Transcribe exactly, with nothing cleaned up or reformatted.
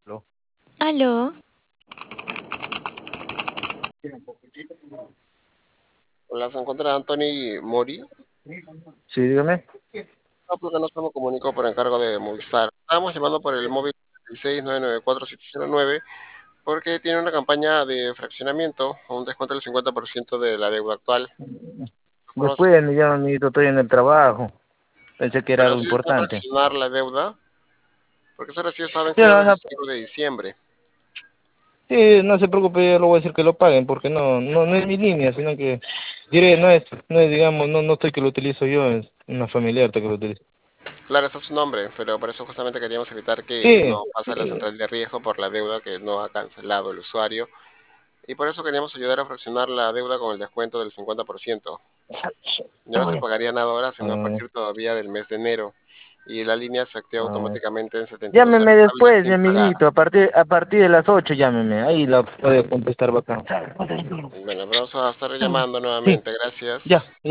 Aló. Aló, Hola, se encuentra Anthony Mori. Sí, dígame. Ah, porque no se me comunicó por encargo de Movistar. Estábamos llamando por el móvil seis nueve nueve cuatro siete cero nueve porque tiene una campaña de fraccionamiento, un descuento del cincuenta por ciento de la deuda actual. De forma- Después me llaman, amiguito, estoy en el trabajo. Pensé que era Pero algo sí desea importante. fraccionar la deuda, porque ese recibo está Sí, vencido no, el no, veinticinco de diciembre. sí, no se preocupe, yo le voy a decir que lo paguen, porque no, no, no es mi línea, sino que, diré, no es, no es, digamos, no, no estoy que lo utilizo yo, es una familiar que lo utiliza. Claro, ese es su nombre, pero por eso justamente queríamos evitar que Sí, no pase a la sí. central de riesgo por la deuda que no ha cancelado el usuario. Y por eso queríamos ayudar a fraccionar la deuda con el descuento del cincuenta por ciento. Ya no se pagaría nada ahora, sino a Ah, partir todavía del mes de enero. Y la línea se activa ah. automáticamente en setenta y dos Llámeme horas hábiles después, mi sin pagar. amiguito, a partir, a partir de las ocho llámeme, ahí la puede contestar bacán. Bueno, pero vamos a estar llamando Sí, nuevamente. ya. Gracias.